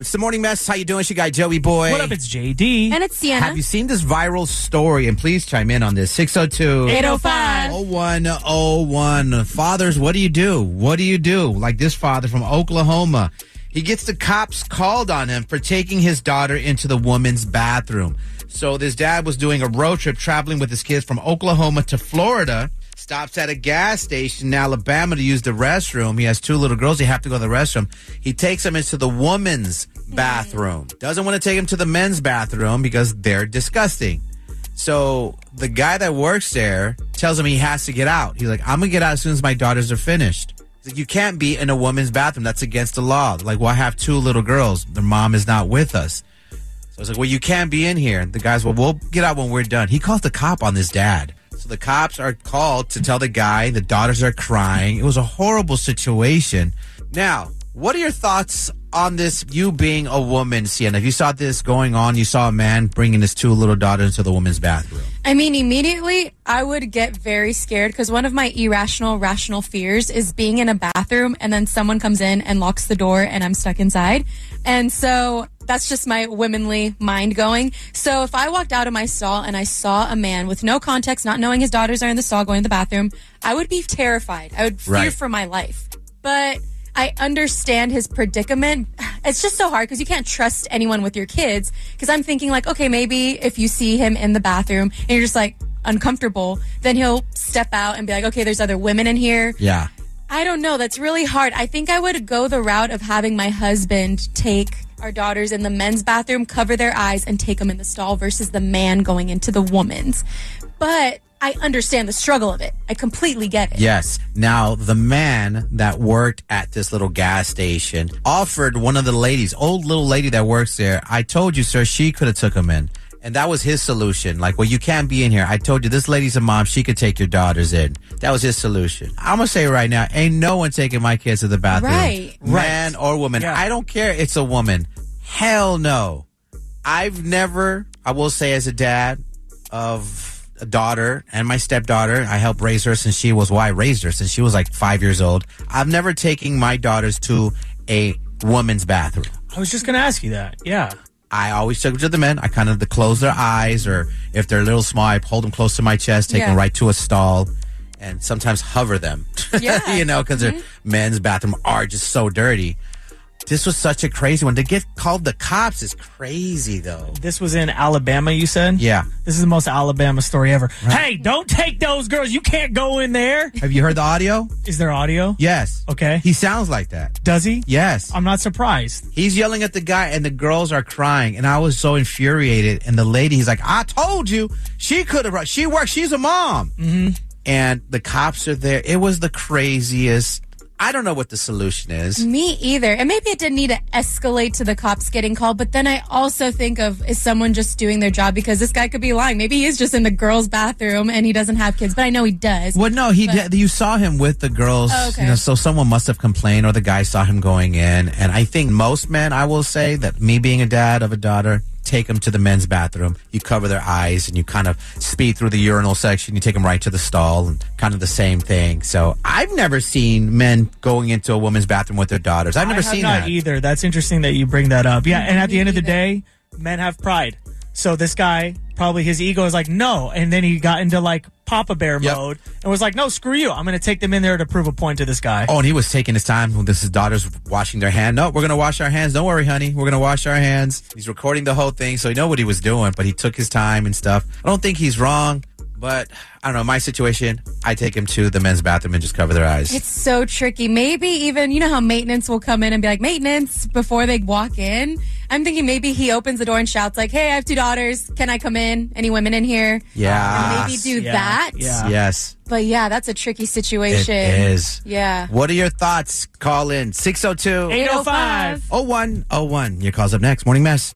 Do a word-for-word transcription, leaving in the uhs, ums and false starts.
It's the Morning Mess. How you doing? It's your guy, Joey Boy. What up? It's J D. And it's Sienna. Have you seen this viral story? And please chime in on this. six oh two, eight oh five, oh one oh one. Fathers, what do you do? What do you do? Like this father from Oklahoma. He gets the cops called on him for taking his daughter into the woman's bathroom. So this dad was doing a road trip traveling with his kids from Oklahoma to Florida. Stops at a gas station in Alabama to use the restroom. He has two little girls. They have to go to the restroom. He takes them into the woman's bathroom. Doesn't want to take them to the men's bathroom because they're disgusting. So the guy that works there tells him he has to get out. He's like, I'm going to get out as soon as my daughters are finished. He's like, you can't be in a woman's bathroom. That's against the law. They're like, well, I have two little girls. Their mom is not with us. So I was like, well, you can't be in here. The guy's, well, we'll get out when we're done. He calls the cop on this dad. So the cops are called to tell the guy the daughters are crying. It was a horrible situation. Now, what are your thoughts on this, you being a woman, Sienna? If you saw this going on, you saw a man bringing his two little daughters into the woman's bathroom. I mean, immediately I would get very scared because one of my irrational, rational fears is being in a bathroom and then someone comes in and locks the door and I'm stuck inside. And so that's just my womanly mind going. So if I walked out of my stall and I saw a man with no context, not knowing his daughters are in the stall going to the bathroom, I would be terrified. I would fear Right. for my life. But I understand his predicament. It's just so hard because you can't trust anyone with your kids. Because I'm thinking like, okay, maybe if you see him in the bathroom and you're just like uncomfortable, then he'll step out and be like, okay, there's other women in here. Yeah. I don't know. That's really hard. I think I would go the route of having my husband take our daughters in the men's bathroom, cover their eyes, and take them in the stall versus the man going into the woman's. But I understand the struggle of it. I completely get it. Yes. Now, the man that worked at this little gas station offered one of the ladies, old little lady that works there, I told you, sir, she could have took him in. And that was his solution. Like, well, you can't be in here. I told you, this lady's a mom. She could take your daughters in. That was his solution. I'm going to say right now, ain't no one taking my kids to the bathroom. Right. Man or woman. Yeah. I don't care. It's a woman. Hell no. I've never, I will say as a dad of a daughter and my stepdaughter, I helped raise her since she was, well, I raised her since she was like five years old. I've never taken my daughters to a woman's bathroom. I was just going to ask you that. Yeah. I always took them to the men. I kind of to close their eyes, or if they're a little small, I hold them close to my chest, take Yeah. them right to a stall, and sometimes hover them. Yeah. You know, because Mm-hmm. their men's bathroom are just so dirty. This was such a crazy one. To get called the cops is crazy, though. This was in Alabama, you said? Yeah. This is the most Alabama story ever. Hey, don't take those girls. You can't go in there. Have you heard the audio? Is there audio? Yes. Okay. He sounds like that. Does he? Yes. I'm not surprised. He's yelling at the guy, and the girls are crying, and I was so infuriated. And the lady, he's like, I told you, she could have, she works, she's a mom. Mm-hmm. And the cops are there. It was the craziest. I don't know what the solution is. Me either. And maybe it didn't need to escalate to the cops getting called. But then I also think of, is someone just doing their job? Because this guy could be lying. Maybe he is just in the girls' bathroom and he doesn't have kids. But I know he does. Well, no, he But- did. You saw him with the girls. Oh, okay. You know, so someone must have complained, or the guy saw him going in. And I think most men, I will say that me being a dad of a daughter, take them to the men's bathroom. You cover their eyes and you kind of speed through the urinal section. You take them right to the stall, and kind of the same thing. So I've never seen men going into a woman's bathroom with their daughters. I've never I have seen not that. either. That's interesting that you bring that up. Yeah, and at the Me end of the either. day, men have pride. So this guy, probably his ego is like, no. And then he got into like Papa Bear Yep. mode and was like, no, screw you. I'm going to take them in there to prove a point to this guy. Oh, and he was taking his time. This is daughters washing their hand. No, we're going to wash our hands. Don't worry, honey. We're going to wash our hands. He's recording the whole thing, so he know what he was doing, but he took his time and stuff. I don't think he's wrong, but I don't know. My situation, I take him to the men's bathroom and just cover their eyes. It's so tricky. Maybe even, you know how maintenance will come in and be like, maintenance, before they walk in? I'm thinking maybe he opens the door and shouts like, hey, I have two daughters. Can I come in? Any women in here? Yeah. And maybe do Yeah, that. yeah. Yes, But yeah, that's a tricky it situation. is. Yeah. What are your thoughts? Call in six oh two, eight oh five oh one oh one. Your call's up next. Morning Mess.